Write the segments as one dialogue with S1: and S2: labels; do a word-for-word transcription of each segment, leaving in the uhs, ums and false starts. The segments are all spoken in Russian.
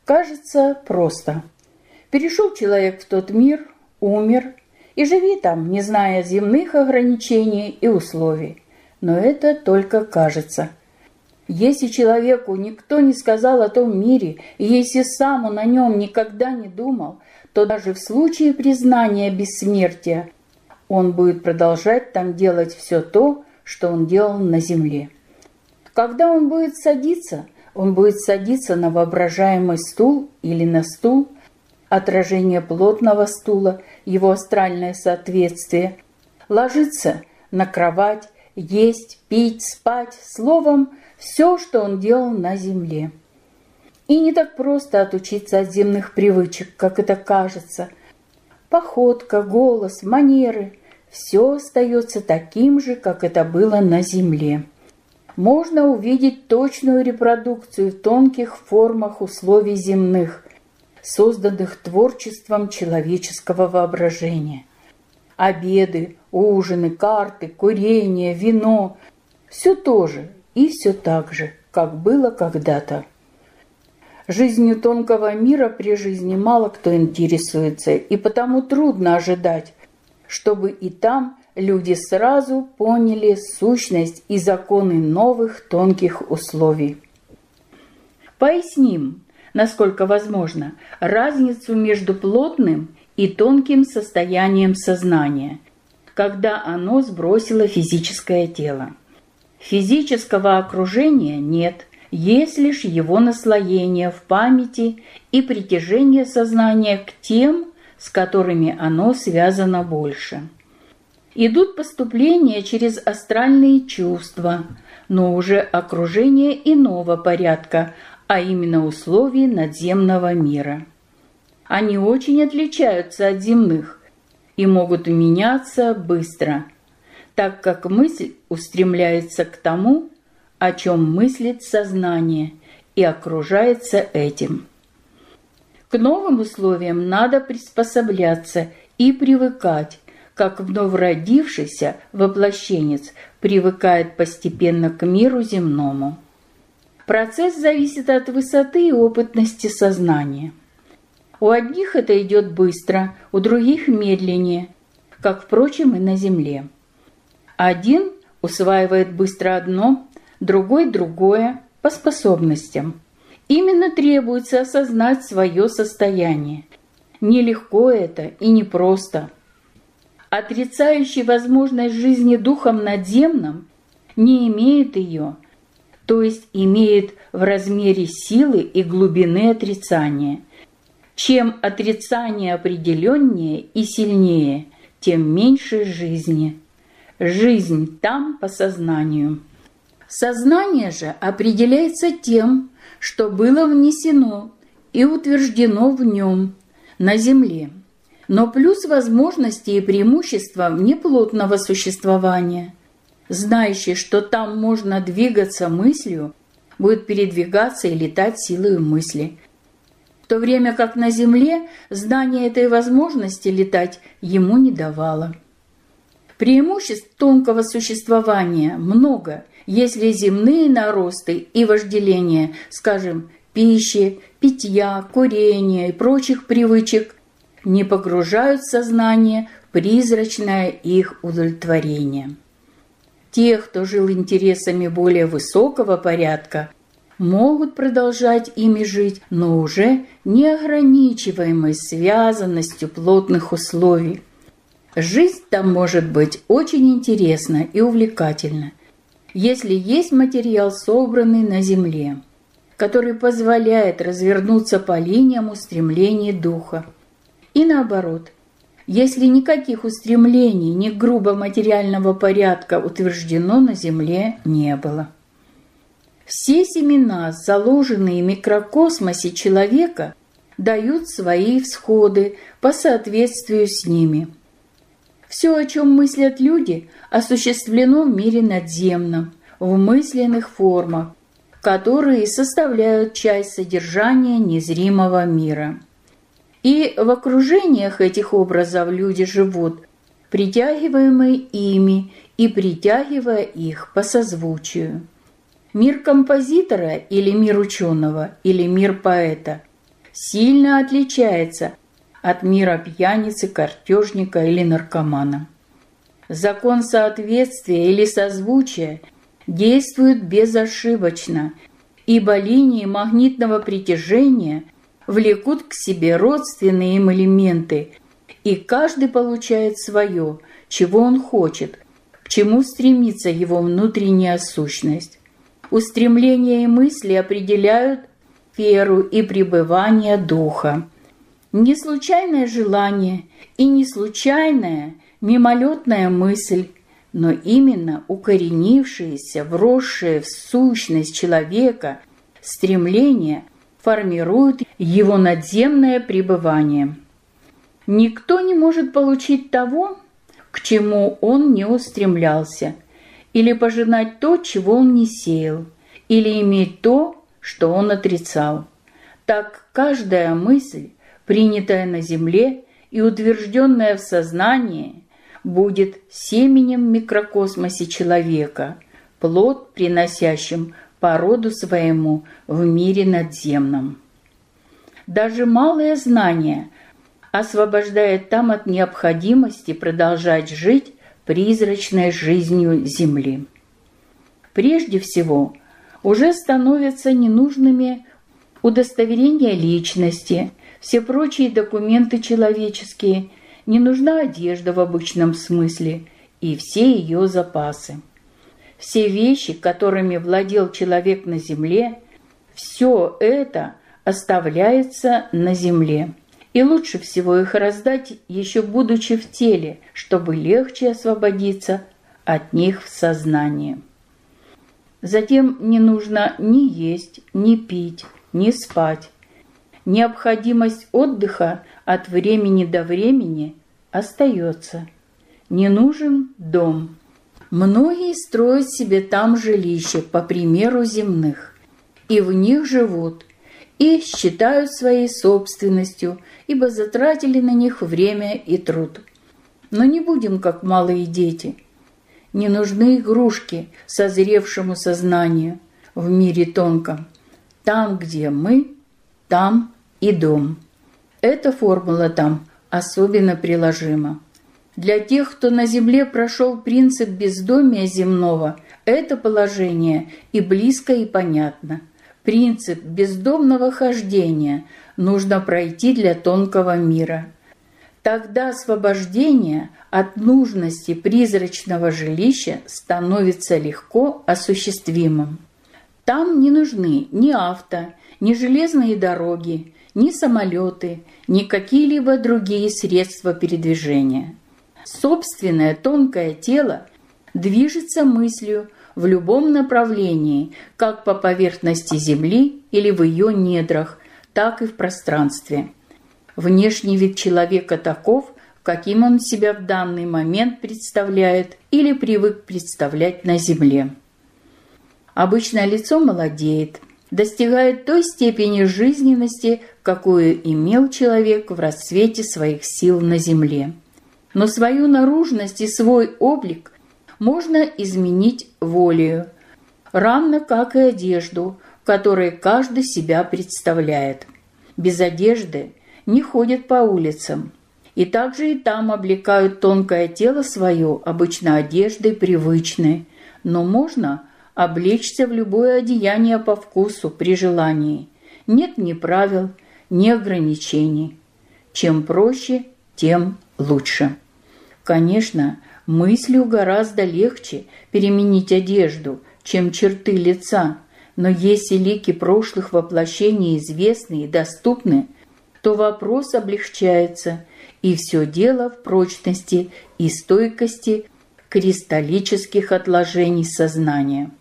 S1: Кажется, просто. Перешел человек в тот мир, умер, и живи там, не зная земных ограничений и условий. Но это только кажется. Если человеку никто не сказал о том мире, и если сам он о нем никогда не думал, то даже в случае признания бессмертия он будет продолжать там делать все то, что он делал на земле. Когда он будет садиться, он будет садиться на воображаемый стул или на стул, отражение плотного стула, его астральное соответствие, ложиться на кровать, есть, пить, спать, словом, все, что он делал на земле. И не так просто отучиться от земных привычек, как это кажется. Походка, голос, манеры – все остается таким же, как это было на земле. Можно увидеть точную репродукцию в тонких формах условий земных, созданных творчеством человеческого воображения. Обеды, ужины, карты, курение, вино – все то же и все так же, как было когда-то. Жизнью тонкого мира при жизни мало кто интересуется, и потому трудно ожидать, чтобы и там люди сразу поняли сущность и законы новых тонких условий. Поясним, насколько возможно, разницу между плотным и тонким состоянием сознания, когда оно сбросило физическое тело. Физического окружения нет, есть лишь его наслоение в памяти и притяжение сознания к тем, с которыми оно связано больше. Идут поступления через астральные чувства, но уже окружение иного порядка, а именно условий надземного мира. Они очень отличаются от земных и могут меняться быстро, так как мысль устремляется к тому, о чем мыслит сознание, и окружается этим. К новым условиям надо приспосабляться и привыкать, как вновь родившийся воплощенец привыкает постепенно к миру земному. Процесс зависит от высоты и опытности сознания. У одних это идет быстро, у других медленнее, как, впрочем, и на Земле. Один усваивает быстро одно, другой другое по способностям. Именно требуется осознать свое состояние. Нелегко это и непросто. Отрицающий возможность жизни духом надземным не имеет ее, то есть имеет в размере силы и глубины отрицания. Чем отрицание определеннее и сильнее, тем меньше жизни. Жизнь там по сознанию. Сознание же определяется тем, что было внесено и утверждено в нем, на земле. Но плюс возможности и преимущества неплотного существования. Знающий, что там можно двигаться мыслью, будет передвигаться и летать силой мысли. В то время как на земле знание этой возможности летать ему не давало. Преимуществ тонкого существования много, если земные наросты и вожделения, скажем, пищи, питья, курения и прочих привычек, не погружают сознание в призрачное их удовлетворение. Те, кто жил интересами более высокого порядка, могут продолжать ими жить, но уже неограничиваемой связанностью плотных условий. Жизнь там может быть очень интересна и увлекательна, если есть материал, собранный на земле, который позволяет развернуться по линиям устремлений духа. И наоборот, если никаких устремлений ни грубо материального порядка утверждено на земле не было. Все семена, заложенные в микрокосмосе человека, дают свои всходы по соответствию с ними. Все, о чем мыслят люди, осуществлено в мире надземном, в мысленных формах, которые составляют часть содержания незримого мира. И в окружениях этих образов люди живут, притягиваемые ими и притягивая их по созвучию. Мир композитора или мир ученого, или мир поэта сильно отличается от мира пьяницы, картежника или наркомана. Закон соответствия или созвучия действует безошибочно, ибо линии магнитного притяжения влекут к себе родственные им элементы, и каждый получает свое, чего он хочет, к чему стремится его внутренняя сущность. Устремления и мысли определяют сферу и пребывание духа. Не случайное желание и не случайная мимолетная мысль, но именно укоренившиеся, вросшие в сущность человека стремления формируют его надземное пребывание. Никто не может получить того, к чему он не устремлялся, или пожинать то, чего он не сеял, или иметь то, что он отрицал. Так каждая мысль, принятая на земле и утвержденная в сознании, будет семенем в микрокосмосе человека, плод, приносящим породу своему в мире надземном. Даже малое знание освобождает там от необходимости продолжать жить призрачной жизнью Земли. Прежде всего, уже становятся ненужными удостоверения личности, все прочие документы человеческие, не нужна одежда в обычном смысле и все ее запасы. Все вещи, которыми владел человек на земле, все это оставляется на земле. И лучше всего их раздать, еще будучи в теле, чтобы легче освободиться от них в сознании. Затем не нужно ни есть, ни пить, ни спать. Необходимость отдыха от времени до времени остается. Не нужен дом. Многие строят себе там жилища, по примеру земных, и в них живут, и считают своей собственностью, ибо затратили на них время и труд. Но не будем как малые дети. Не нужны игрушки созревшему сознанию в мире тонком. Там, где мы, там и дом. Эта формула там особенно приложима. Для тех, кто на земле прошел принцип бездомия земного, это положение и близко, и понятно. Принцип бездомного хождения нужно пройти для тонкого мира. Тогда освобождение от нужности призрачного жилища становится легко осуществимым. Там не нужны ни авто, ни железные дороги, ни самолеты, ни какие-либо другие средства передвижения. Собственное тонкое тело движется мыслью в любом направлении, как по поверхности Земли или в ее недрах, так и в пространстве. Внешний вид человека таков, каким он себя в данный момент представляет или привык представлять на Земле. Обычно лицо молодеет, достигает той степени жизненности, какую имел человек в расцвете своих сил на Земле. Но свою наружность и свой облик можно изменить волею, равно как и одежду, в которой каждый себя представляет. Без одежды не ходят по улицам, и также и там облекают тонкое тело свое, обычно одеждой привычной, но можно облечься в любое одеяние по вкусу при желании. Нет ни правил, ни ограничений. Чем проще, тем лучше. Конечно, мыслью гораздо легче переменить одежду, чем черты лица, но если лики прошлых воплощений известны и доступны, то вопрос облегчается, и все дело в прочности и стойкости кристаллических отложений сознания.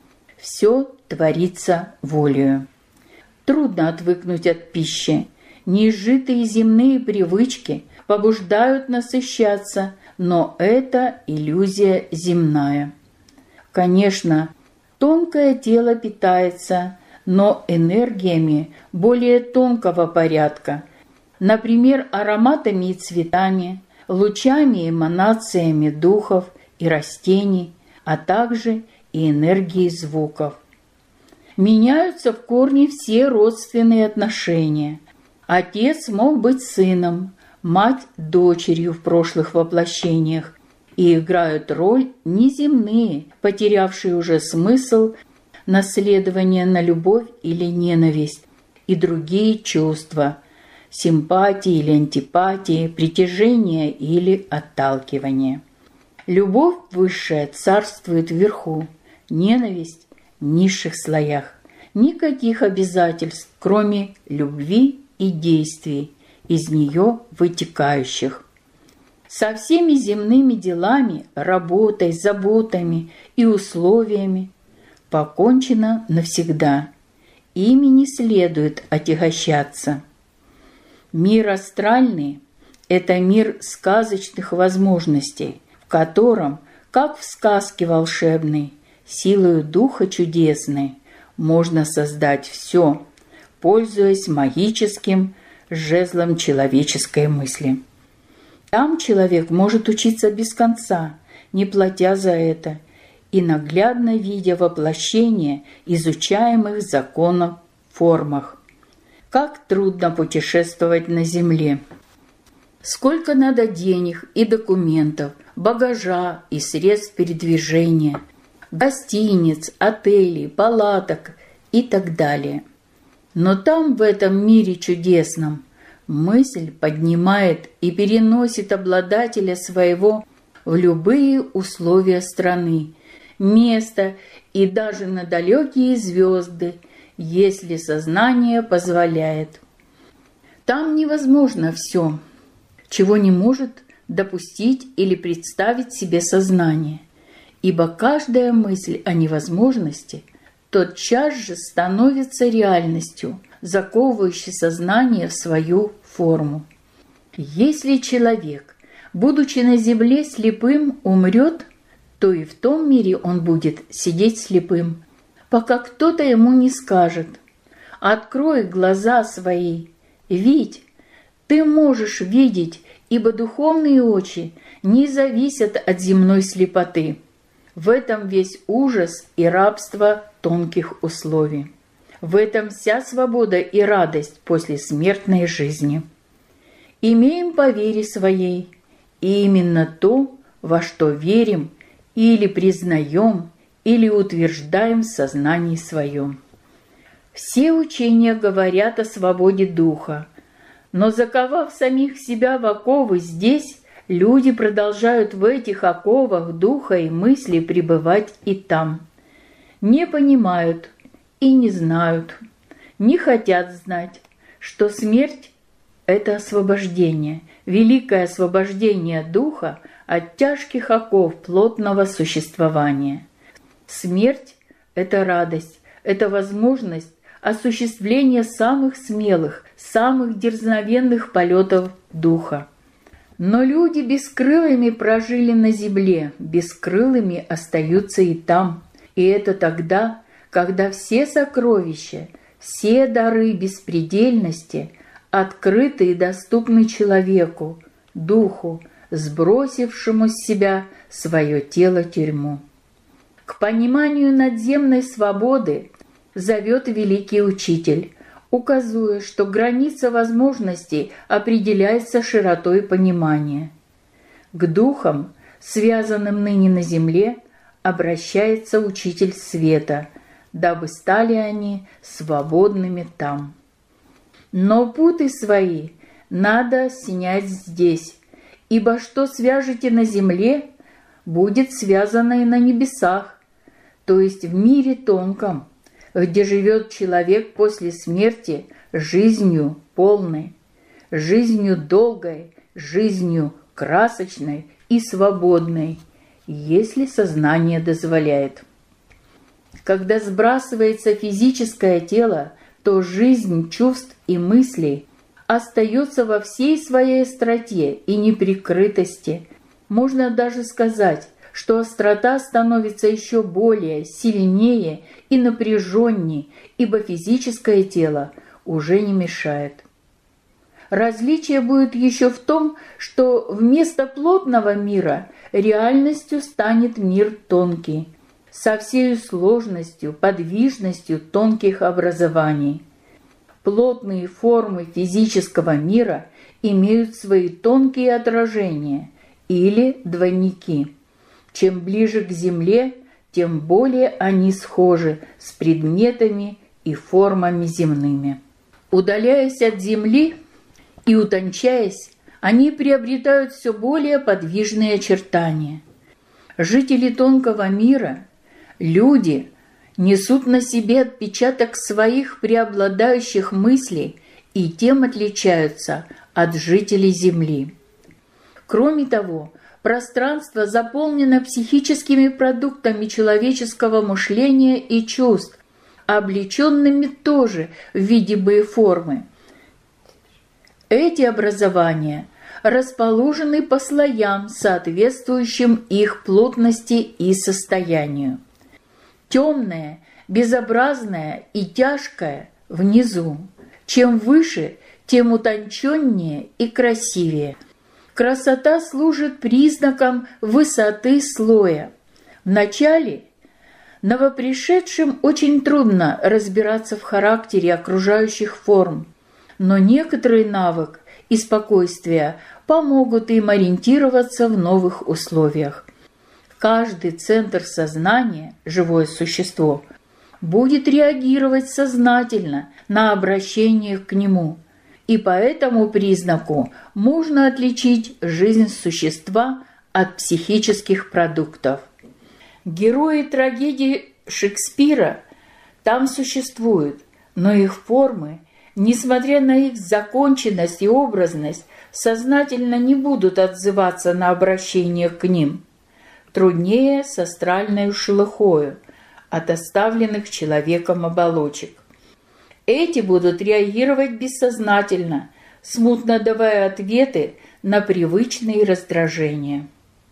S1: Все творится волею. Трудно отвыкнуть от пищи. Неизжитые земные привычки побуждают насыщаться, но это иллюзия земная. Конечно, тонкое тело питается, но энергиями более тонкого порядка, например, ароматами и цветами, лучами и эманациями духов и растений, а также и энергией звуков. Меняются в корне все родственные отношения. Отец мог быть сыном, мать – дочерью в прошлых воплощениях, и играют роль неземные, потерявшие уже смысл, наследование на любовь или ненависть, и другие чувства – симпатии или антипатии, притяжение или отталкивание. Любовь высшая царствует вверху, ненависть – в низших слоях. Никаких обязательств, кроме любви и действий, из нее вытекающих. Со всеми земными делами, работой, заботами и условиями покончено навсегда. Ими не следует отягощаться. Мир астральный – это мир сказочных возможностей, в котором, как в сказке волшебной, силою духа чудесной, можно создать все, пользуясь магическим жезлом человеческой мысли. Там человек может учиться без конца, не платя за это, и наглядно видя воплощение изучаемых законов в формах. Как трудно путешествовать на Земле! Сколько надо денег и документов, багажа и средств передвижения, гостиниц, отелей, палаток и так далее. Но там, в этом мире чудесном, мысль поднимает и переносит обладателя своего в любые условия страны, места и даже на далекие звезды, если сознание позволяет. Там невозможно все, чего не может допустить или представить себе сознание, ибо каждая мысль о невозможности тотчас же становится реальностью, заковывающей сознание в свою форму. Если человек, будучи на земле слепым, умрет, то и в том мире он будет сидеть слепым, пока кто-то ему не скажет: «Открой глаза свои, видь, ты можешь видеть, ибо духовные очи не зависят от земной слепоты». В этом весь ужас и рабство тонких условий. В этом вся свобода и радость после смертной жизни. Имеем по вере своей именно то, во что верим или признаем, или утверждаем в сознании своем. Все учения говорят о свободе духа, но заковав самих себя в оковы здесь, люди продолжают в этих оковах духа и мысли пребывать и там. Не понимают и не знают, не хотят знать, что смерть – это освобождение, великое освобождение духа от тяжких оков плотного существования. Смерть – это радость, это возможность осуществления самых смелых, самых дерзновенных полетов духа. Но люди бескрылыми прожили на земле, бескрылыми остаются и там. И это тогда, когда все сокровища, все дары беспредельности открыты и доступны человеку, духу, сбросившему с себя свое тело-тюрьму. К пониманию надземной свободы зовет великий учитель, указывая, что граница возможностей определяется широтой понимания. К духам, связанным ныне на земле, обращается учитель света, дабы стали они свободными там. Но путы свои надо снять здесь, ибо что свяжете на земле, будет связано и на небесах, то есть в мире тонком, где живет человек после смерти жизнью полной, жизнью долгой, жизнью красочной и свободной, если сознание дозволяет. Когда сбрасывается физическое тело, то жизнь чувств и мыслей остается во всей своей остроте и неприкрытости. Можно даже сказать, что острота становится еще более, сильнее и напряженнее, ибо физическое тело уже не мешает. Различие будет еще в том, что вместо плотного мира реальностью станет мир тонкий, со всей сложностью, подвижностью тонких образований. Плотные формы физического мира имеют свои тонкие отражения или двойники. Чем ближе к Земле, тем более они схожи с предметами и формами земными. Удаляясь от Земли и утончаясь, они приобретают все более подвижные очертания. Жители тонкого мира, люди, несут на себе отпечаток своих преобладающих мыслей и тем отличаются от жителей Земли. Кроме того, пространство заполнено психическими продуктами человеческого мышления и чувств, облеченными тоже в видимые формы. Эти образования расположены по слоям, соответствующим их плотности и состоянию. Темное, безобразное и тяжкое внизу. Чем выше, тем утонченнее и красивее. Красота служит признаком высоты слоя. Вначале новопришедшим очень трудно разбираться в характере окружающих форм, но некоторый навык и спокойствие помогут им ориентироваться в новых условиях. Каждый центр сознания, живое существо, будет реагировать сознательно на обращение к нему, и по этому признаку можно отличить жизнь существа от психических продуктов. Герои трагедии Шекспира там существуют, но их формы, несмотря на их законченность и образность, сознательно не будут отзываться на обращение к ним. Труднее с астральной шелухою от оставленных человеком оболочек. Эти будут реагировать бессознательно, смутно давая ответы на привычные раздражения.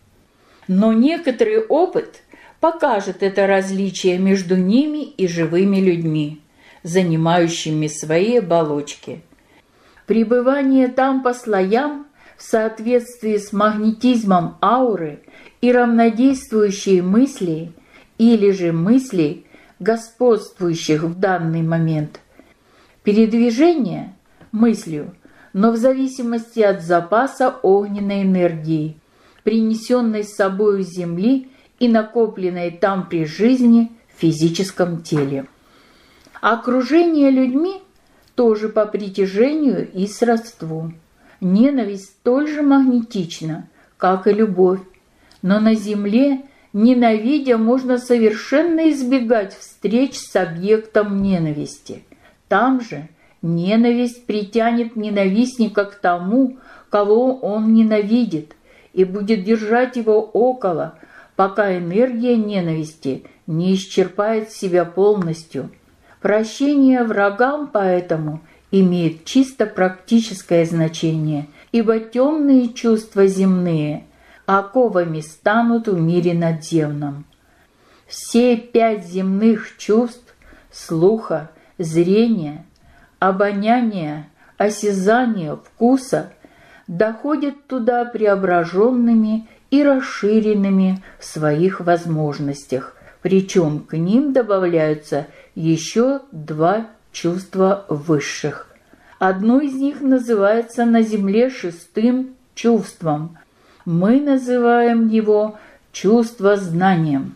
S1: Но некоторый опыт покажет это различие между ними и живыми людьми, занимающими свои оболочки. Пребывание там по слоям в соответствии с магнетизмом ауры и равнодействующие мысли или же мыслей, господствующих в данный момент. Передвижение мыслью, но в зависимости от запаса огненной энергии, принесенной с собой с Земли и накопленной там при жизни в физическом теле. Окружение людьми тоже по притяжению и сродству. Ненависть столь же магнетична, как и любовь, но на Земле, ненавидя, можно совершенно избегать встреч с объектом ненависти. Там же ненависть притянет ненавистника к тому, кого он ненавидит, и будет держать его около, пока энергия ненависти не исчерпает себя полностью. Прощение врагам поэтому имеет чисто практическое значение, ибо темные чувства земные оковами станут в мире надземном. Все пять земных чувств – слуха, зрения, обоняния, осязания, вкуса – доходят туда преображенными и расширенными в своих возможностях, причем к ним добавляются еще два чувства высших. Одно из них называется на земле шестым чувством. Мы называем его чувство-знанием.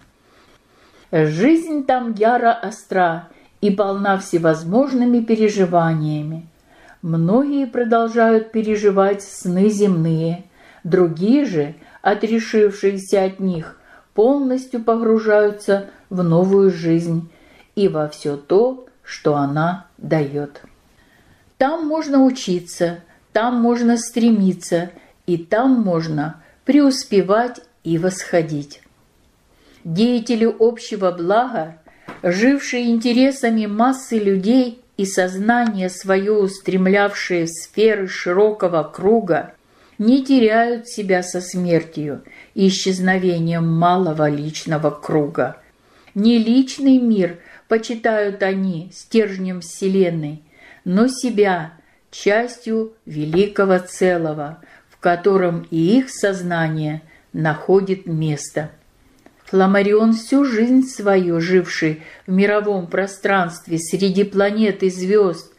S1: Жизнь там яро остра и полна всевозможными переживаниями. Многие продолжают переживать сны земные, другие же, отрешившиеся от них, полностью погружаются в новую жизнь и во все то, что она дает. Там можно учиться, там можно стремиться, и там можно преуспевать и восходить. Деятели общего блага, жившие интересами массы людей и сознание свое устремлявшие в сферы широкого круга, не теряют себя со смертью и исчезновением малого личного круга. Не личный мир почитают они стержнем Вселенной, но себя частью великого целого, в котором и их сознание находит место. Фламарион, всю жизнь свою живший в мировом пространстве среди планет и звезд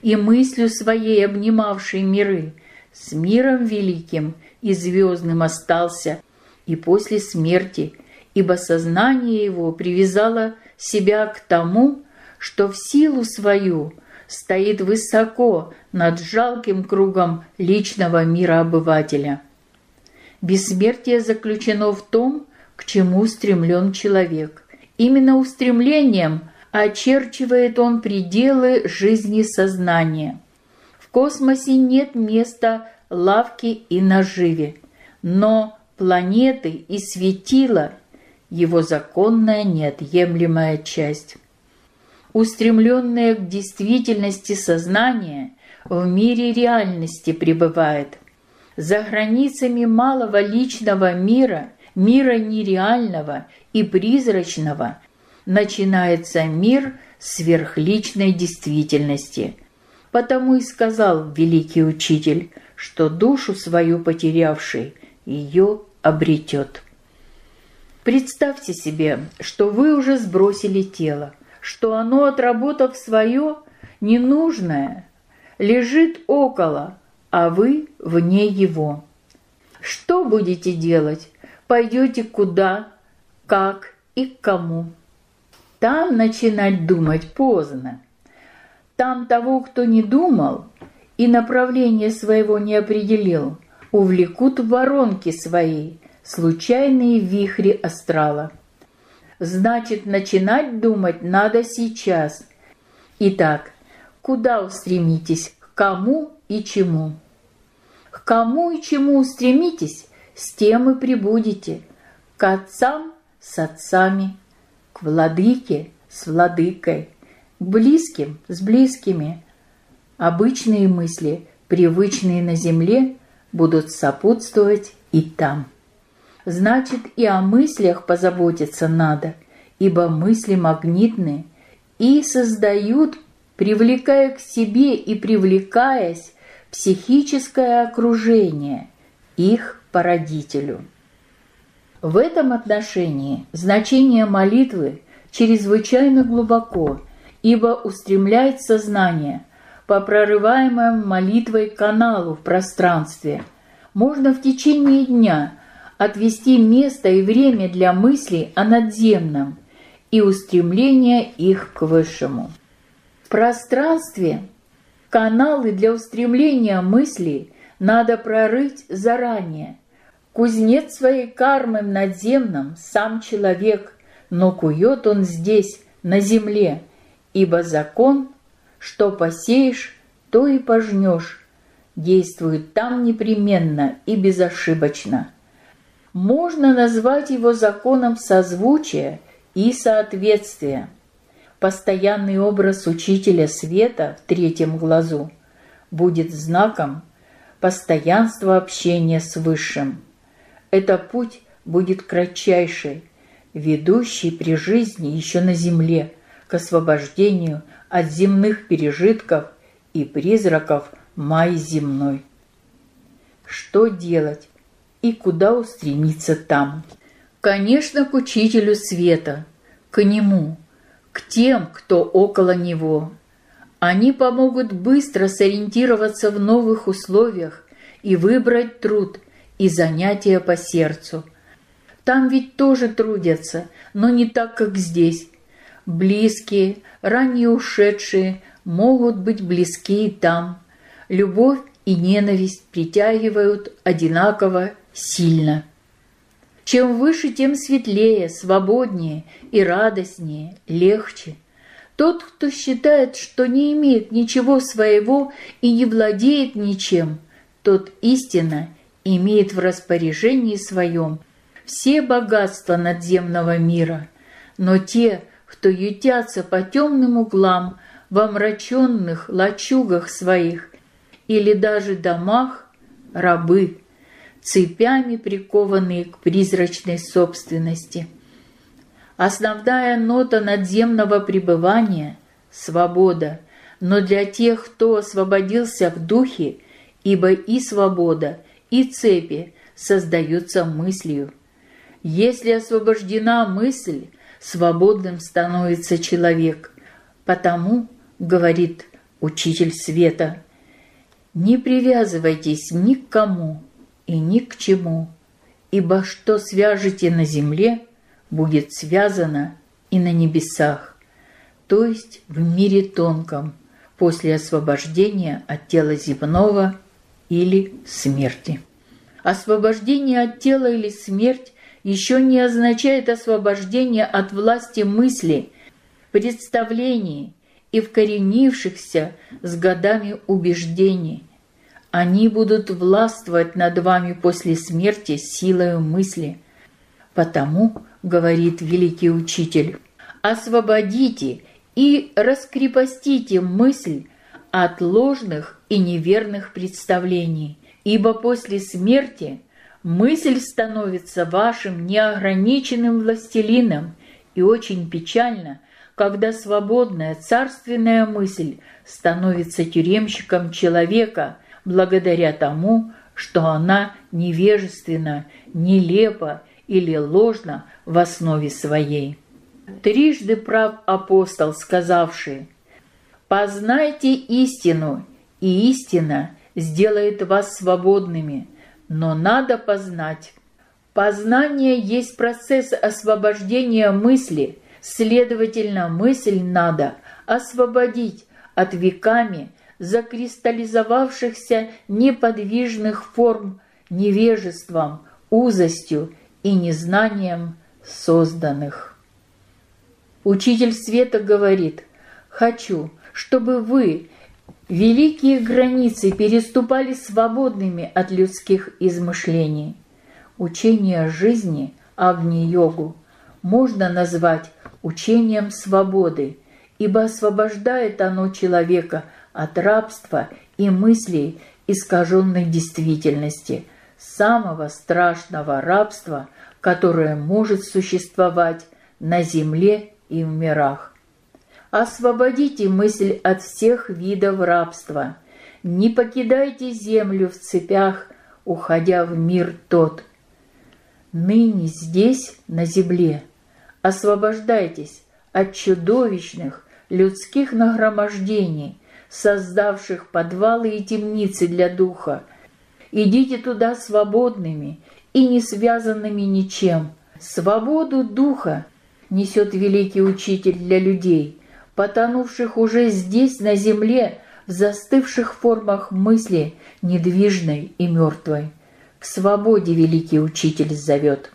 S1: и мыслью своей обнимавший миры, с миром великим и звездным остался и после смерти, ибо сознание его привязало себя к тому, что в силу свою стоит высоко над жалким кругом личного мира обывателя. Бессмертие заключено в том, к чему устремлен человек. Именно устремлением очерчивает он пределы жизни сознания. В космосе нет места лавке и наживе, но планеты и светила – его законная неотъемлемая часть. Устремленное к действительности сознание в мире реальности пребывает. За границами малого личного мира, мира нереального и призрачного, начинается мир сверхличной действительности. Потому и сказал великий учитель, что душу свою потерявший ее обретет. Представьте себе, что вы уже сбросили тело, что оно, отработав свое ненужное, лежит около, а вы вне его. Что будете делать? Пойдете куда, как и к кому? Там начинать думать поздно. Там того, кто не думал и направление своего не определил, увлекут в воронки свои, случайные вихри астрала. Значит, начинать думать надо сейчас. Итак, куда устремитесь, к кому и чему? К кому и чему устремитесь, с тем и прибудете. К отцам с отцами, к владыке с владыкой, к близким с близкими. Обычные мысли, привычные на земле, будут сопутствовать и там. Значит, и о мыслях позаботиться надо, ибо мысли магнитны и создают, привлекая к себе и привлекаясь, психическое окружение, их породителю. В этом отношении значение молитвы чрезвычайно глубоко, ибо устремляет сознание по прорываемому молитвой каналу в пространстве. Можно в течение дня отвести место и время для мыслей о надземном и устремления их к высшему. В пространстве каналы для устремления мыслей надо прорыть заранее. Кузнец своей кармы в надземном сам человек, но кует он здесь, на земле, ибо закон, что посеешь, то и пожнешь, действует там непременно и безошибочно. Можно назвать его законом созвучия и соответствия. Постоянный образ учителя света в третьем глазу будет знаком постоянства общения с Высшим. Это путь будет кратчайший, ведущий при жизни еще на земле к освобождению от земных пережитков и призраков майи земной. Что делать и куда устремиться там? Конечно, к учителю света, к нему, к тем, кто около него. Они помогут быстро сориентироваться в новых условиях и выбрать труд и занятия по сердцу. Там ведь тоже трудятся, но не так, как здесь. Близкие, ранее ушедшие могут быть близки и там. Любовь и ненависть притягивают одинаково сильно. Чем выше, тем светлее, свободнее и радостнее, легче. Тот, кто считает, что не имеет ничего своего и не владеет ничем, тот истинно имеет в распоряжении своем все богатства надземного мира. Но те, кто ютятся по темным углам в омраченных лачугах своих или даже домах, рабы, цепями прикованные к призрачной собственности. Основная нота надземного пребывания – свобода, но для тех, кто освободился в духе, ибо и свобода, и цепи создаются мыслью. Если освобождена мысль, свободным становится человек. Потому, говорит учитель света. Не привязывайтесь ни к кому и ни к чему, ибо что свяжете на земле, будет связано и на небесах, то есть в мире тонком, после освобождения от тела земного или смерти. Освобождение от тела или смерть еще не означает освобождение от власти мысли, представлений и вкоренившихся с годами убеждений. Они будут властвовать над вами после смерти силою мысли. Потому, говорит великий учитель, освободите и раскрепостите мысль от ложных и неверных представлений, ибо после смерти мысль становится вашим неограниченным властелином, и очень печально, когда свободная царственная мысль становится тюремщиком человека благодаря тому, что она невежественна, нелепа или ложна в основе своей. Трижды прав апостол, сказавший: «Познайте истину, и истина сделает вас свободными, но надо познать». Познание есть процесс освобождения мысли, следовательно, мысль надо освободить от веками закристаллизовавшихся неподвижных форм невежеством, узостью и незнанием созданных. Учитель света говорит: «Хочу, чтобы вы великие границы переступали свободными от людских измышлений». Учение жизни, Агни-йогу, можно назвать учением свободы, ибо освобождает оно человека от рабства и мыслей искаженной действительности, самого страшного рабства, которое может существовать на земле и в мирах. Освободите мысль от всех видов рабства. Не покидайте землю в цепях, уходя в мир тот. Ныне здесь, на земле, освобождайтесь от чудовищных людских нагромождений, создавших подвалы и темницы для духа. Идите туда свободными и не связанными ничем. Свободу духа несет великий учитель для людей, потонувших уже здесь, на земле, в застывших формах мысли, недвижной и мертвой. К свободе великий учитель зовет.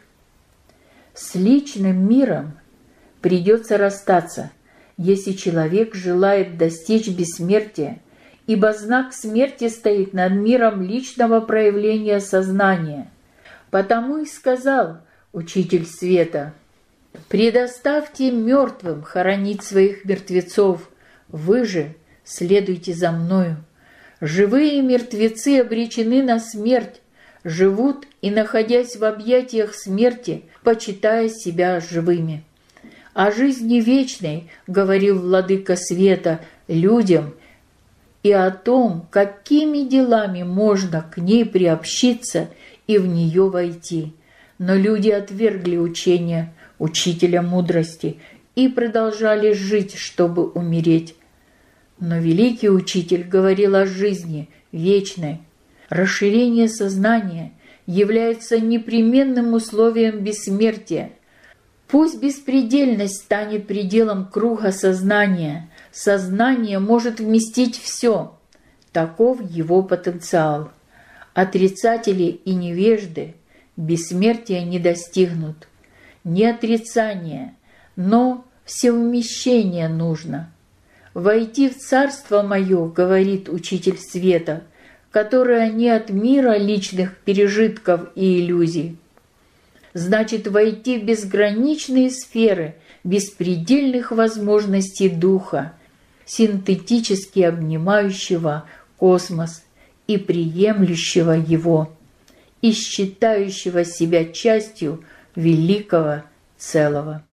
S1: С личным миром придется расстаться, если человек желает достичь бессмертия, ибо знак смерти стоит над миром личного проявления сознания. Потому и сказал учитель света: «Предоставьте мертвым хоронить своих мертвецов, вы же следуйте за мною. Живые мертвецы обречены на смерть, живут и, находясь в объятиях смерти, почитая себя живыми. О жизни вечной говорил владыка света людям и о том, какими делами можно к ней приобщиться и в нее войти. Но люди отвергли учение учителя мудрости и продолжали жить, чтобы умереть. Но великий учитель говорил о жизни вечной. Расширение сознания является непременным условием бессмертия. Пусть беспредельность станет пределом круга сознания. Сознание может вместить все. Таков его потенциал. Отрицатели и невежды бессмертия не достигнут. Не отрицание, но всевмещение нужно. «Войти в царство мое, — говорит учитель света, — которое не от мира личных пережитков и иллюзий. Значит, войти в безграничные сферы беспредельных возможностей духа, синтетически обнимающего космос и приемлющего его, и считающего себя частью великого целого».